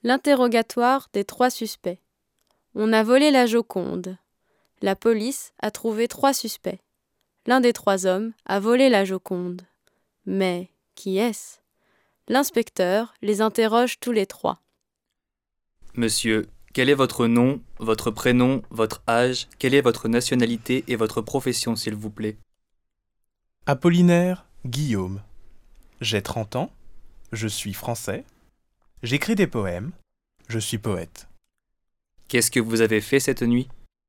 L'interrogatoire des 3 suspects. On a volé la Joconde. La police a trouvé 3 suspects. L'un des 3 hommes a volé la Joconde. Mais qui est-ce ? L'inspecteur les interroge tous les 3. Monsieur, quel est votre nom, votre prénom, votre âge, quelle est votre nationalité et votre profession, s'il vous plaît ? Apollinaire Guillaume. J'ai 30 ans, je suis français, j'écris des poèmes, je suis poète. Qu'est-ce que vous avez fait cette nuit ?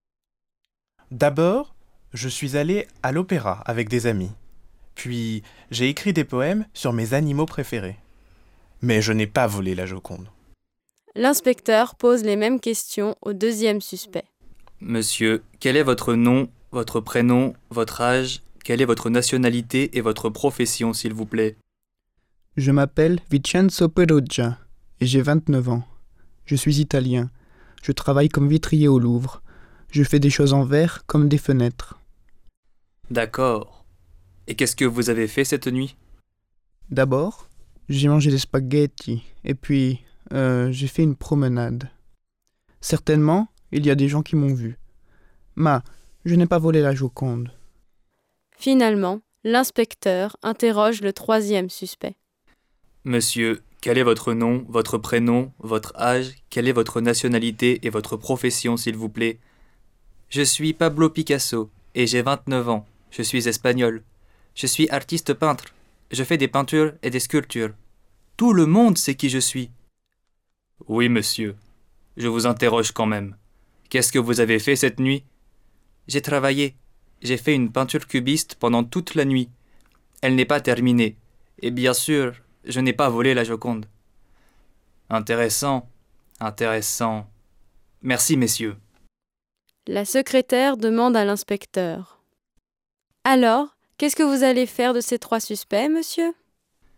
D'abord, je suis allé à l'opéra avec des amis. Puis, j'ai écrit des poèmes sur mes animaux préférés. Mais je n'ai pas volé la Joconde. L'inspecteur pose les mêmes questions au 2e suspect. Monsieur, quel est votre nom, votre prénom, votre âge, quelle est votre nationalité et votre profession, s'il vous plaît ? Je m'appelle Vincenzo Peruggia et j'ai 29 ans. Je suis italien. Je travaille comme vitrier au Louvre. Je fais des choses en verre comme des fenêtres. D'accord. Et qu'est-ce que vous avez fait cette nuit ? D'abord, j'ai mangé des spaghettis et puis j'ai fait une promenade. Certainement, il y a des gens qui m'ont vu. Mais je n'ai pas volé la Joconde. Finalement, l'inspecteur interroge le 3e suspect. Monsieur, quel est votre nom, votre prénom, votre âge, quelle est votre nationalité et votre profession, s'il vous plaît ? Je suis Pablo Picasso et j'ai 29 ans. Je suis espagnol. Je suis artiste peintre. Je fais des peintures et des sculptures. Tout le monde sait qui je suis. Oui, monsieur. Je vous interroge quand même. Qu'est-ce que vous avez fait cette nuit ? J'ai travaillé. J'ai fait une peinture cubiste pendant toute la nuit. Elle n'est pas terminée. Et bien sûr, je n'ai pas volé la Joconde. Intéressant, intéressant. Merci, messieurs. La secrétaire demande à l'inspecteur. Alors, qu'est-ce que vous allez faire de ces 3 suspects, monsieur ?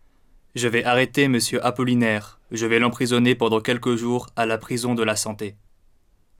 Je vais arrêter monsieur Apollinaire. Je vais l'emprisonner pendant quelques jours à la prison de la Santé.